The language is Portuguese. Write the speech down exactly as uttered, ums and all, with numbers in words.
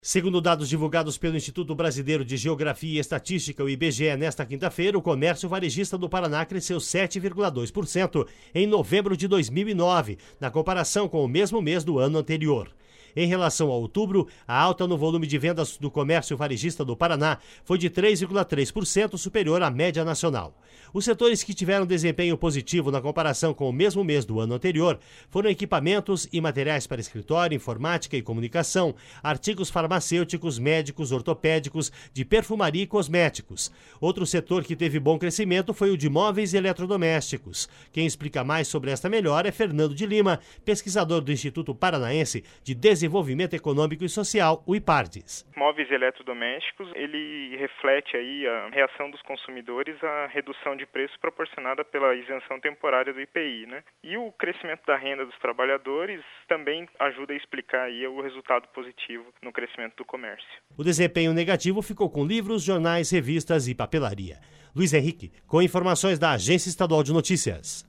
Segundo dados divulgados pelo Instituto Brasileiro de Geografia e Estatística, o I B G E, nesta quinta-feira, o comércio varejista do Paraná cresceu sete vírgula dois por cento em novembro de dois mil e nove, na comparação com o mesmo mês do ano anterior. Em relação a outubro, a alta no volume de vendas do comércio varejista do Paraná foi de três vírgula três por cento superior à média nacional. Os setores que tiveram desempenho positivo na comparação com o mesmo mês do ano anterior foram equipamentos e materiais para escritório, informática e comunicação, artigos farmacêuticos, médicos, ortopédicos, de perfumaria e cosméticos. Outro setor que teve bom crescimento foi o de móveis e eletrodomésticos. Quem explica mais sobre esta melhora é Fernando de Lima, pesquisador do Instituto Paranaense de Desenvolvimento Desenvolvimento Econômico e Social, o IPARDES. Móveis e eletrodomésticos, ele reflete aí a reação dos consumidores à redução de preço proporcionada pela isenção temporária do I P I, né? E o crescimento da renda dos trabalhadores também ajuda a explicar aí o resultado positivo no crescimento do comércio. O desempenho negativo ficou com livros, jornais, revistas e papelaria. Luiz Henrique, com informações da Agência Estadual de Notícias.